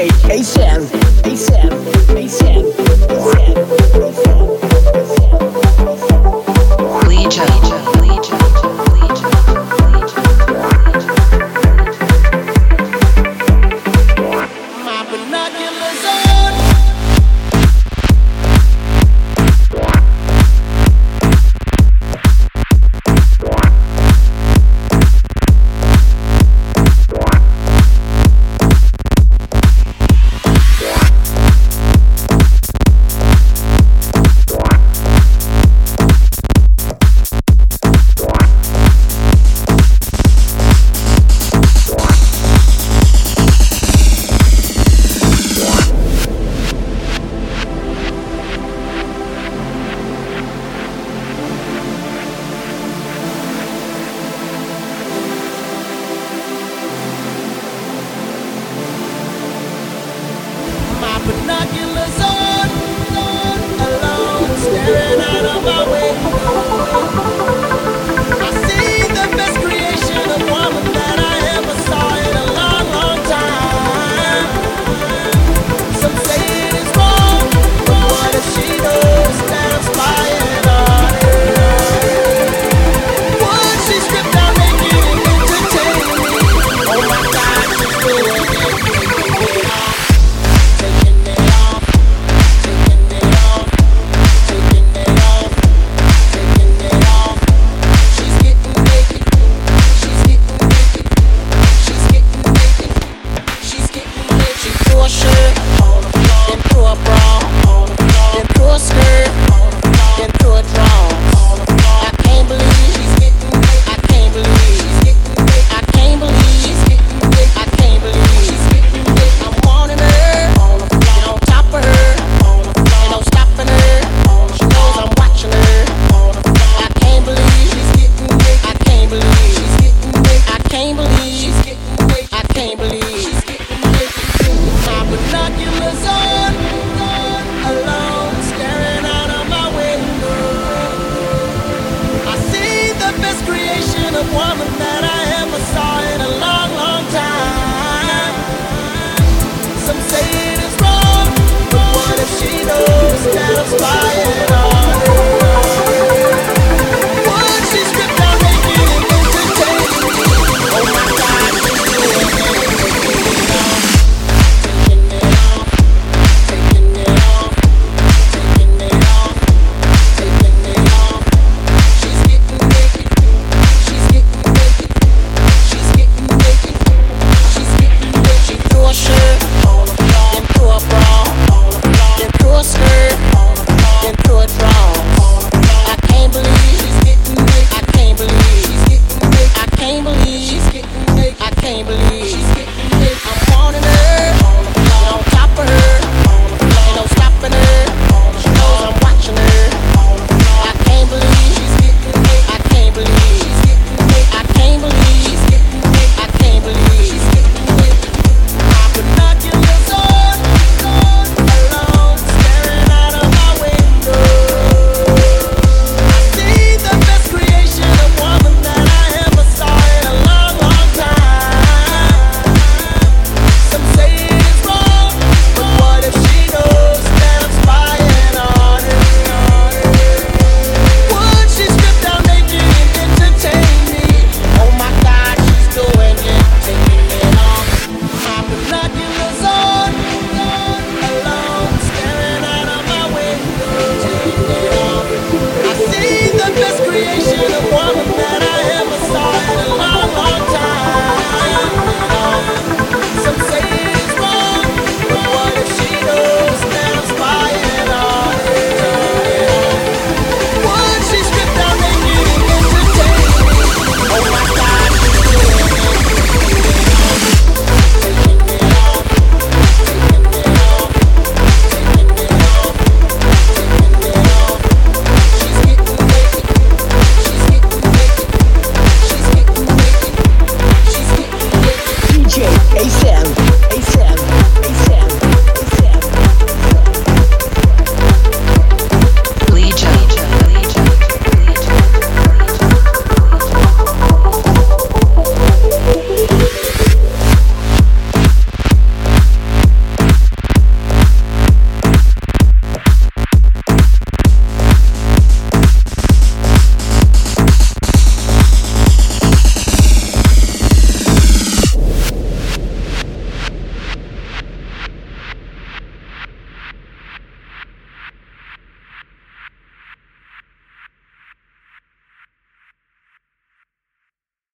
ASAM, ASAM, ASAM, ASAM, Legion, Legion, Legion, My binoculars on. My binoculars on, alone, staring out of my window. I see the best creation of woman that I ever saw in a long, long time. Some say it is wrong, but what if she knows that I'm spying on her? Would she strip down naked and entertain me? Oh my God, she's doing it. Taking it off, taking it off, taking it off, taking it off. She's getting naked, she's getting naked, she's getting naked, she's getting naked. She threw a shirt on the floor, then threw a bra on the floor, then threw a skirt on the floor, then threw a drawers on the floor. I can't believe she's getting naked. I can't believe she's getting naked. I can't believe she's getting naked. I can't believe she's getting naked. I'm wanting her on the floor, on top of her on the floor, and I'm stopping her. She knows I'm watching her on the floor. I can't believe she's getting naked. I can't believe she's getting naked. I can't believe she's getting naked. I can't believe she's getting naked. My binoculars on, alone, staring out of my window. I see the best creation of woman that I ever saw in a long, long time. Some say it is wrong, but what if she knows that I'm spying on her? Would she strip down naked and entertain me? Oh my God, she's doing it. Taking it off, taking it off, taking it off, taking it off. She's getting naked, she's getting naked, she's getting naked, she's getting naked. She threw a shirt on the floor, then threw a bra on the floor, then threw a skirt on the floor, then threw a drawers on the floor. I can't believe she's getting naked. I can't believe she's getting naked. I can't believe she's getting naked. I can't believe she's getting naked. I'm wanting her on the floor, on top of her on the floor, and I'm stopping her. She knows I'm watching her on the floor. I can't believe she's getting naked. I can't believe she's getting naked. I can't believe she's getting naked. I can't believe she's getting naked. My binoculars on, alone, staring out of my window. I see the best creation of woman that I ever saw in a long, long time. Some say it is wrong, but what if she knows that I'm spying on her? Would she strip down naked and entertain me? Oh my God, she's doing it, taking it off. My binoculars on, alone, staring out of my window, taking it off. I see the best creation of woman that I ever saw in a long, long time. Some say it is wrong, but what if she knows that I'm spying on her? Would she strip down naked and entertain me? Oh my God, she's doing it. Taking it off, taking it off, taking it off, taking it off. She's getting naked, she's getting naked, she's getting naked, she's getting naked. DJ ASAM, ASAM, ASAM.